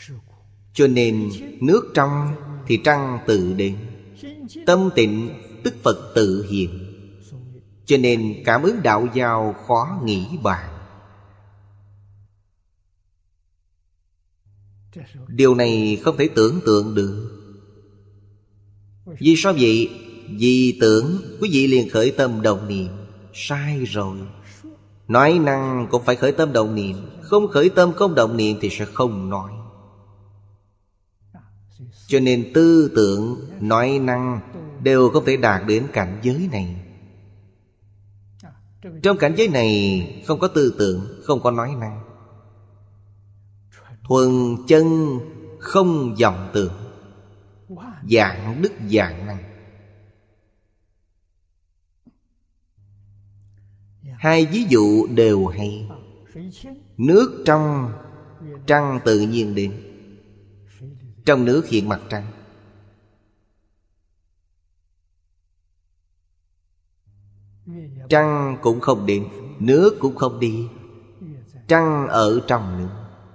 Cho nên nước trong thì trăng tự đến, tâm tịnh tức Phật tự hiện. Cho nên cảm ứng đạo giao khó nghĩ bàn. Điều này không thể tưởng tượng được. Vì sao vậy? Vì tưởng quý vị liền khởi tâm động niệm. Sai rồi. Nói năng cũng phải khởi tâm động niệm. Không khởi tâm không động niệm thì sẽ không nói. Cho nên tư tưởng, nói năng đều không thể đạt đến cảnh giới này. Trong cảnh giới này không có tư tưởng, không có nói năng. Thuần chân không vọng tưởng, vạn đức vạn năng. Hai ví dụ đều hay. Nước trong trăng tự nhiên đến, trong nước hiện mặt trăng. Trăng cũng không đến, nước cũng không đi. Trăng ở trong nước.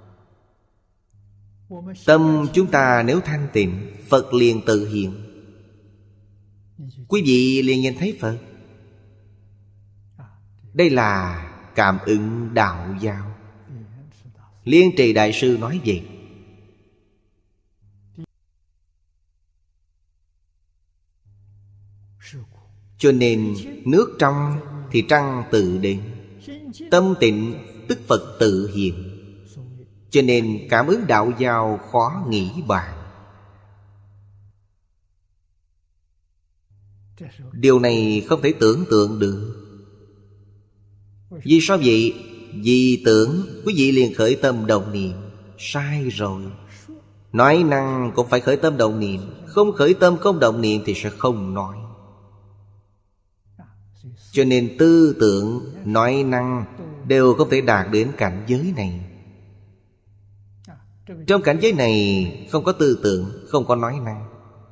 Tâm chúng ta nếu thanh tịnh, Phật liền tự hiện. Quý vị liền nhìn thấy Phật. Đây là cảm ứng đạo giao. Liên Trì Đại Sư nói vậy. Cho nên nước trong thì trăng tự đến, tâm tịnh tức Phật tự hiện. Cho nên cảm ứng đạo giao khó nghĩ bàn. Điều này không thể tưởng tượng được. Vì sao vậy? Vì tưởng quý vị liền khởi tâm động niệm. Sai rồi. Nói năng cũng phải khởi tâm động niệm. Không khởi tâm không động niệm thì sẽ không nói. Cho nên tư tưởng, nói năng đều không thể đạt đến cảnh giới này. Trong cảnh giới này không có tư tưởng, không có nói năng.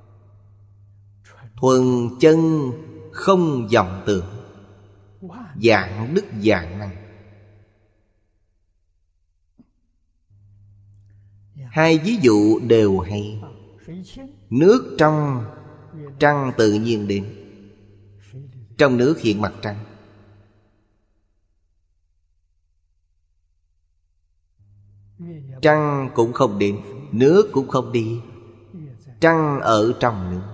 Thuần chân không vọng tưởng, vạn đức vạn năng. Hai ví dụ đều hay. Nước trong trăng tự nhiên đến, trong nước hiện mặt trăng. Trăng cũng không đến, nước cũng không đi. Trăng ở trong nước.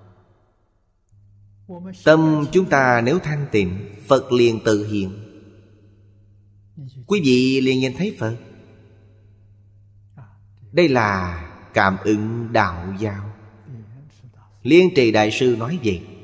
Tâm chúng ta nếu thanh tịnh, Phật liền tự hiện. Quý vị liền nhìn thấy Phật. Đây là cảm ứng đạo giao. Liên Trì Đại Sư nói vậy.